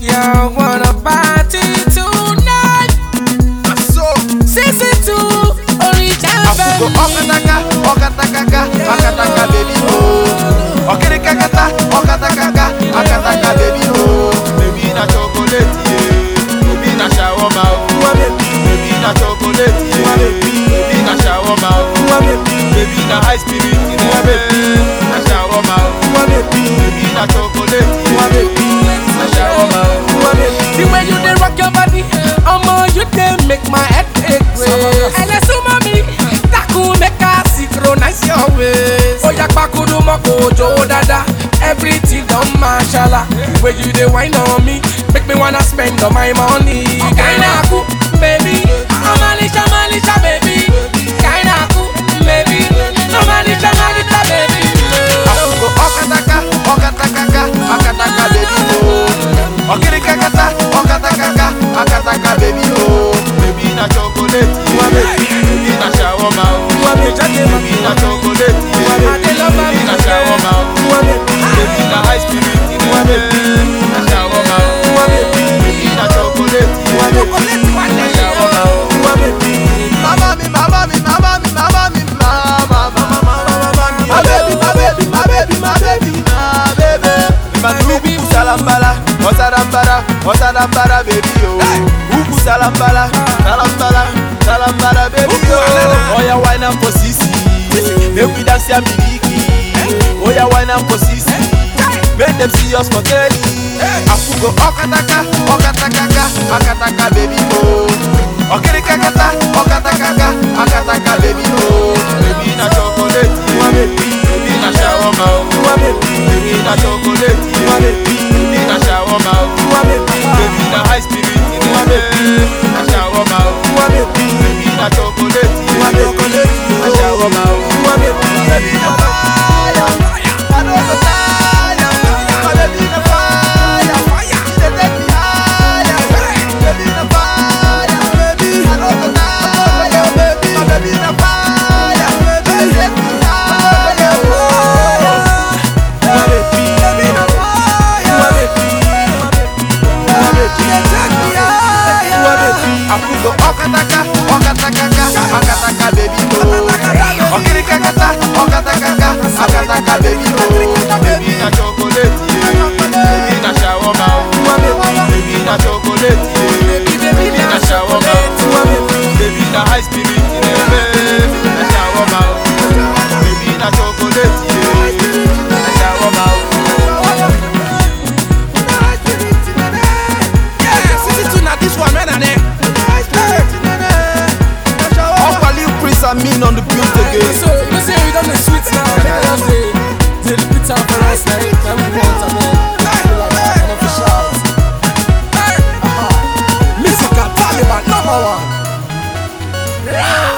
I wanna party tonight. So, Season 2, original Afugo okataka, okatakaka, akataka baby oh. Okirikakata, okatakaka, akataka baby oh. Baby na chocolate yeah, baby na shawarma oh. Baby na chocolate yeah, baby na shawarma oh. Baby na high spirit yeah, baby na shawarma oh. Baby na chocolate yeah, baby na shawarma oh. The way you dey rock your body, you dey make my head ache. Elesu mami, taku make her synchronize your waist. Oya pakudu moko jo dada, everything done mashallah. The way you dey wine on me, make me wanna spend all my money. Kinda cool, baby, Malisha, baby. Kinda cool, baby, Malisha, baby. Afugo okataka, okatakaka, akataka baby oh. Okirikakata, okatakaka, akataka baby oh. Baby na chocolate yeah, baby na shawarma oh. Baby na chocolate yeah, baby na shawarma oh. Baby na high spirit yeah, baby na shawarma oh. Baby na chocolate yeah, baby na shawarma oh. Mama mi, mama mi, mama mi, mama mi, mama, my baby, my baby, my baby, my baby, my baby. Uku salambala, osadambara, osadambara, baby oh. Uku salambala, salambala, salambala, baby oh. Oya wine and for sisi, make we dance ya miliki. Oya wine and for sisi, make them see us for Kelly. Afugo okataka, okatakaka, akataka baby oh. Okirikakata, okatakaka, akataka baby oh. Baby na chocolate yeah, baby na shawarma oh. Baby na chocolate yeah, baby na shawarma oh. Baby na high spirit yeah, baby na shawarma oh. Baby na chocolate yeah, baby na shawarma oh. Baby na fire, I don't go tire. My baby na fire, she dey take me higher. Baby na fire, baby I don't go tire. My baby na fire, she dey take me higher. My baby na fire, my baby take me higher. Afugo okataka, okatakaka, akataka baby oh. Okirikakata, okatakaka, akataka baby oh. Baby na chocolate yeah, baby na shawarma oh. Baby na chocolate yeah, baby na shawarma oh. Baby na high spirit yeah, baby na shawarma oh. Baby na chocolate yeah, na shawarma oh. I mean on the build again. So, you know say we done the sweets now. Make us say, the repeat time for us, like, that we want, and then, and officials. Music and Taliban #1.